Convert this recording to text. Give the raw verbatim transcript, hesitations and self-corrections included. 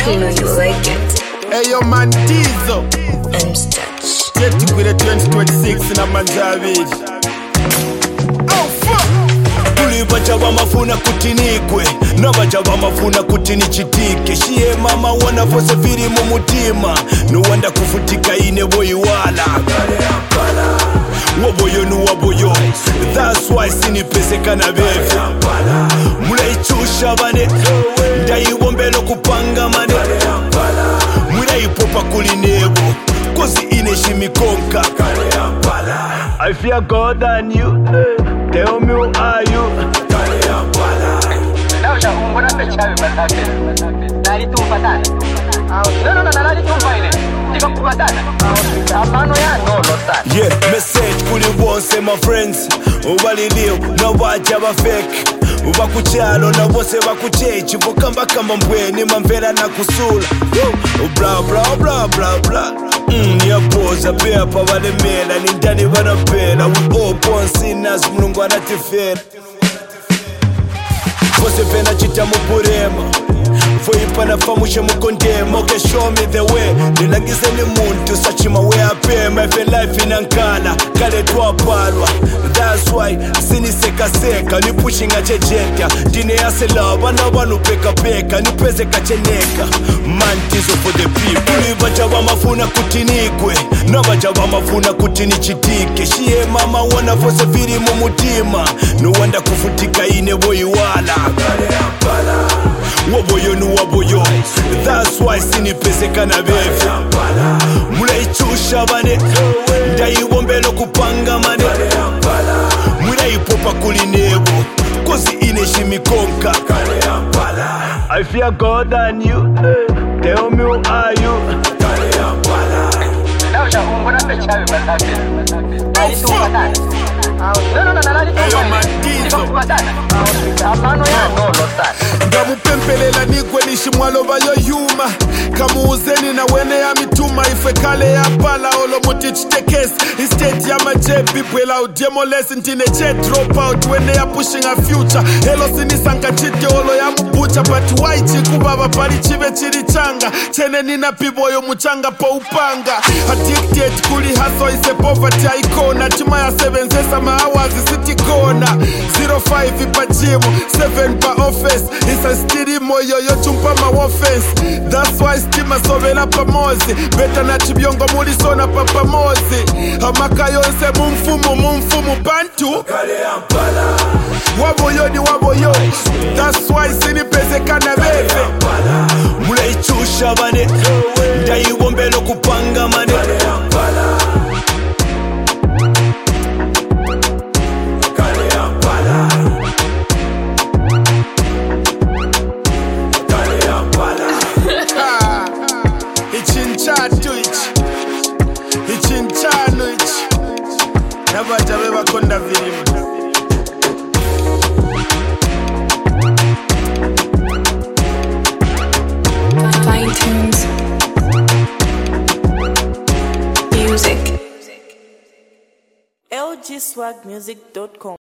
You know you like it. Hey yo man Diesel I'm Stutch. Tetugwire twenty twenty-six na manzabiri. Oh fuck. Kuli bacha bamafuna kuti nigwe nabacha bamafuna kuti nichitike shiye mama wana vose viri mu mutima no wanda kufutika ine boyiwala waboyo nu waboyo. That's why sinipesekana beve mulaichusha bane ndayiwombelo kupanga mane mulaipopa kuli nebo kozi ine shimikonka. I fear God than you. Tell me who are you? Yeah, message kuli wonse my friends. Ubalilio na wacha ba fake. Uba kuchalo na wose bakuchechi vokamba kama mbweni mamvera na kusula. Bla bla bla bla bla. Mm, niyapoza pea pa valemela ni ndani vanapela. We all born sinners mulungu anatifera. Vose pena chita mupurema voipa nafamushe mukondema. Okay, show me the way nilangize ni muntu sachima we apema. Ife life inankala kale twapalwa. That's why sinisekaseka ni pushing achejeka dine yasela bana banu peka peka ni peze kacheneka. Man tizo for the people. Kuli bacha bamafuna kuti nigwe nabacha bamafuna kuti nichitike shiye mama wana vose viri mu mutima no wanda kufutika ine boyiwala waboyo nu waboyo. That's why sinipesekana beve mulaichusha bane ndayiwombelo kupanga mane mulaipopa kuli nebo kozi ine shimikonka. I fear God than you. Tell me who are you? Ngamupempelela nigwe nishimwaloba yo yuma kamuuzeni na wene ya mituma ife kale ya pala olo mutichitekesi estate ya majebi bwela udemoless ntine che drop out wene ya pushing a future helo sinisanga chite olo ya mubucha but why chikubaba pali chive chiri changa chene nina pibo yo muchanga po upanga addicted kuli hustle ise poverty icona chima ya seven zesa ma hours city corner zero five ipa gym seven pa office isa stiri moyo yo chumpa ma offense. That's why stima sovela pamozi beta na chibiongo muli sona pa pamozi amaka yonse mumfumu mumfumu bantu waboyo ni waboyo. That's why sinipezekana beve mulaichusha bane ndayiwombelo kupanga mane ichinchatu ichi ichinchanu ichi nabaja bebakonda vilima. Fine tunes. Music. L G swag music dot com